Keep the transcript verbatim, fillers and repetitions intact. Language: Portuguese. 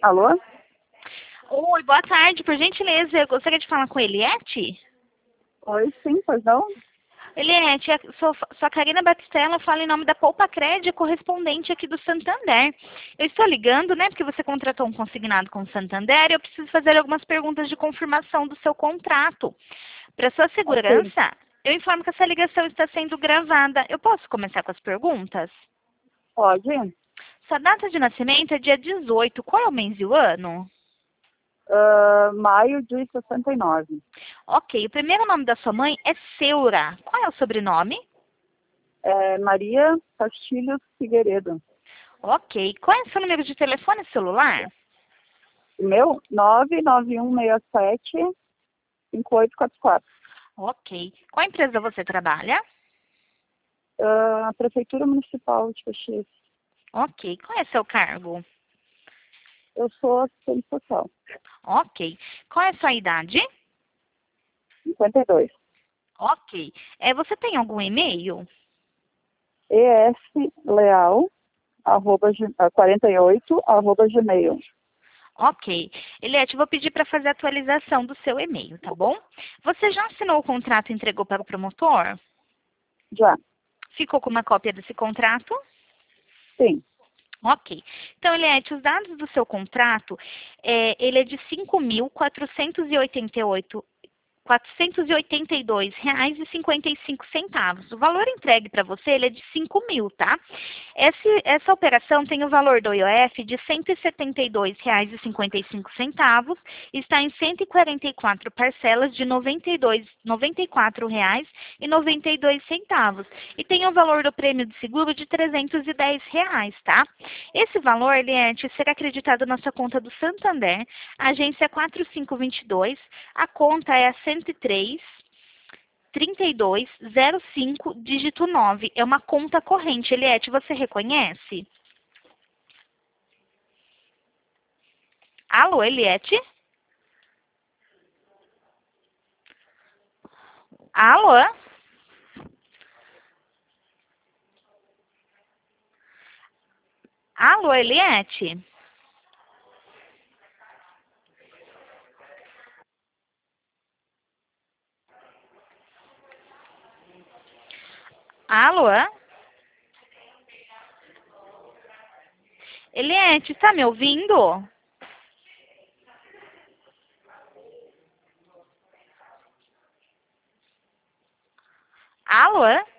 Alô? Oi, boa tarde. Por gentileza, eu gostaria de falar com a Eliette. Oi, sim, pois não? Eliette, eu sou, sou a Karina Batistella, eu falo em nome da Poupa Crédito, correspondente aqui do Santander. Eu estou ligando, né, porque você contratou um consignado com o Santander e eu preciso fazer algumas perguntas de confirmação do seu contrato. Para sua Ok, segurança, eu informo que essa ligação está sendo gravada. Eu posso começar com as perguntas? pode. Sua data de nascimento é dia dezoito. Qual é o mês e o ano? Ah, maio de sessenta e nove. Ok, o primeiro nome da sua mãe é Seura. Qual é o sobrenome? É, Maria Castilhos Figueiredo. Ok. Qual é o seu número de telefone celular? O meu, nove nove um seis sete cinco oito quatro quatro. Ok. Qual empresa você trabalha? Ah, Prefeitura Municipal de Caxias. Ok. Qual é seu cargo? Eu sou assistente social. Ok. Qual é a sua idade? cinquenta e dois. Ok. É, você tem algum e-mail? Esleal, arroba, gi- ah, quarenta e oito, arroba gmail. Ok. Eliette, vou pedir para fazer a atualização do seu e-mail, tá bom? Você já assinou o contrato e entregou para o promotor? Já, Ficou com uma cópia desse contrato? sim. Ok. Então, Eliette, os dados do seu contrato, é, ele é de cinco mil quatrocentos e oitenta e oito quatrocentos e oitenta e dois reais e cinquenta e cinco centavos. O valor entregue para você ele é de cinco mil, tá? Esse, essa operação tem o valor do I O F de cento e setenta e dois reais e cinquenta e cinco centavos, está em cento e quarenta e quatro parcelas de noventa e dois, noventa e quatro reais e noventa e dois centavos. E tem o valor do prêmio de seguro de trezentos e dez reais, tá? Esse valor, Eliette, será acreditado na sua conta do Santander, agência quatro cinco dois dois, a conta é a cento e três, trinta e dois, zero cinco, dígito nove. É uma conta corrente. Eliette, você reconhece? Alô, Eliette? Alô? Alô, Eliette? Alô? Eliette, está me ouvindo? Alô?